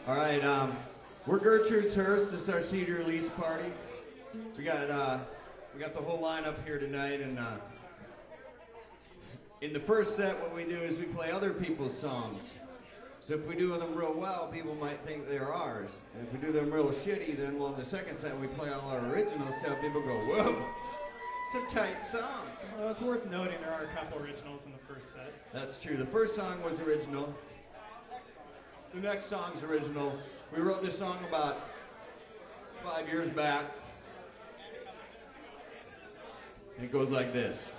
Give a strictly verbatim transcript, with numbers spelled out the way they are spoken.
All right, um, we're Gertrude's Hearst. This is our C D release party. We got uh, we got the whole lineup here tonight, and uh, in the first set, what we do is we play other people's songs. So if we do them real well, people might think they're ours. And if we do them real shitty, then well, in the second set we play all our original stuff. People go, whoa, some tight songs. Well, it's worth noting there are a couple originals in the first set. That's true. The first song was original. The next song's original. We wrote this song about five years back. And it goes like this.